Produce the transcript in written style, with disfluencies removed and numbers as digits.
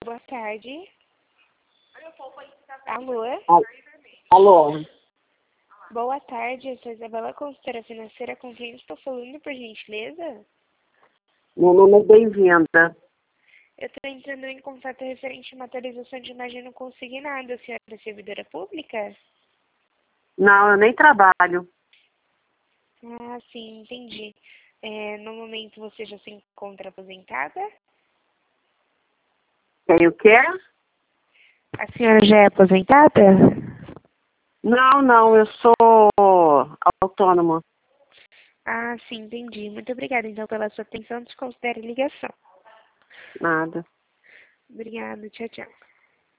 boa tarde. Alô? Alô? Boa tarde, eu sou Isabela, consultora financeira, com quem estou falando, por gentileza? Meu nome é Bem-vinda. Eu estou entrando em contato referente a uma atualização de imagem não consignada. A senhora é servidora pública? Não, eu nem trabalho. Ah, sim, entendi. No momento você já se encontra aposentada? Tem o quê? A senhora já é aposentada? Não, eu sou autônoma. Ah, sim, entendi. Muito obrigada, então, pela sua atenção. Desconsidere a ligação. Nada. Obrigada, tchau, tchau.